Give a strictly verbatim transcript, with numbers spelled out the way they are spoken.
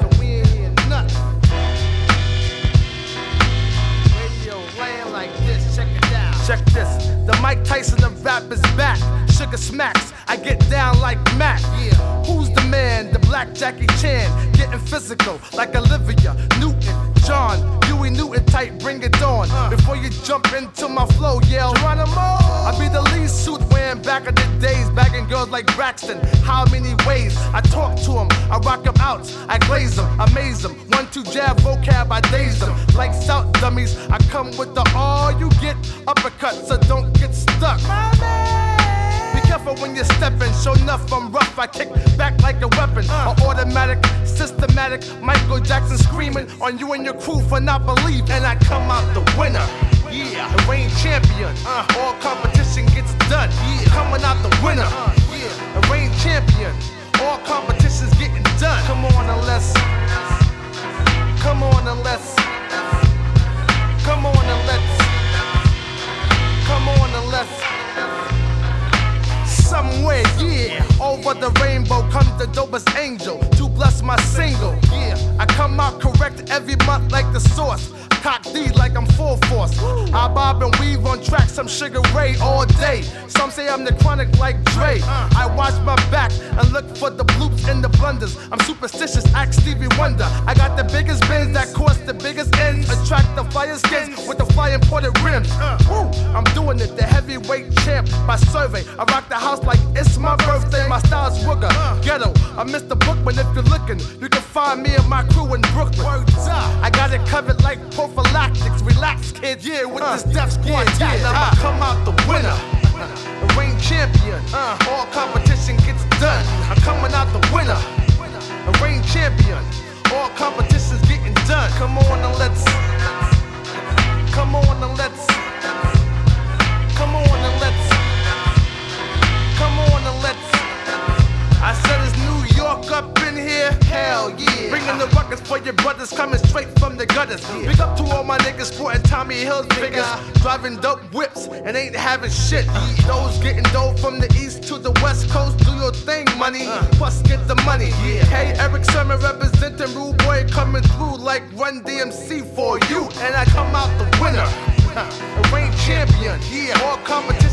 and we ain't hear nothing. Radio laying like this, check it out. Check this, the Mike Tyson of rap is back. Sugar smacks, I get down like Mac. Yeah. Who's the man? The black Jackie Chan. Getting physical like Olivia Newton, John, Huey Newton type, bring it on. Uh. Before you jump into my flow, yell Geronimo. I be the lead suit wearing back in the days, bagging girls like Braxton. How many ways I talk to them, I rock them out, I glaze them, amaze them. One, two jab vocab, I daze them. Like South dummies, I come with the all you get uppercut, so don't get stuck. Be careful when you're stepping, sure enough I'm rough, I kick back like a weapon. Uh. A automatic, systematic, Michael Jackson screaming on you and your crew for not believing. And I come out the winner, yeah, the reign champion. Uh. All competition gets done, yeah, coming out the winner, uh. yeah, the reign champion. All competition's getting done. Come on and let's, come on and let's, come on and let's, come on and let's. Somewhere, yeah, over the rainbow comes the dopest angel to bless my single. Yeah, I come out correct every month like the source. Cock D like I'm full force. I bob and weave on tracks, I'm Sugar Ray all day. Some say I'm the chronic like Dre. I watch my back and look for the bloops and the blunders. I'm superstitious, act Stevie Wonder. I got the biggest bins that cost the biggest ends. Attract the fire skins with the fly imported rims. Woo, I'm doing it, the heavyweight champ by survey. I rock the house like it's my birthday. My style's wooger, ghetto. I'm Mister Bookman if you're looking. You can find me and my crew in Brooklyn. I got it covered like prophylactics. Relax, kid. Yeah, with uh, this Def Squad. Yeah, yeah. I'ma uh. come out the winner, the reign champion. Uh, all competition gets done. I'm coming out the winner, the reign champion. All competition's getting done. Come on and let's, come on and let's, come on and let's, come on and let's. I said it's New York up in here, hell yeah. Bringing the ruckus for your brothers coming straight from the gutters. Yeah. Big up to all my niggas sporting Tommy Hilfigers, driving dope whips and ain't having shit. Uh. Those getting dope from the east to the west coast, do your thing, money, uh. plus get the money. Yeah. Hey, Eric Sermon representing Rude Boy coming through like Run D M C for you. And I come out the winner, uh, the reign champion. Yeah, all competition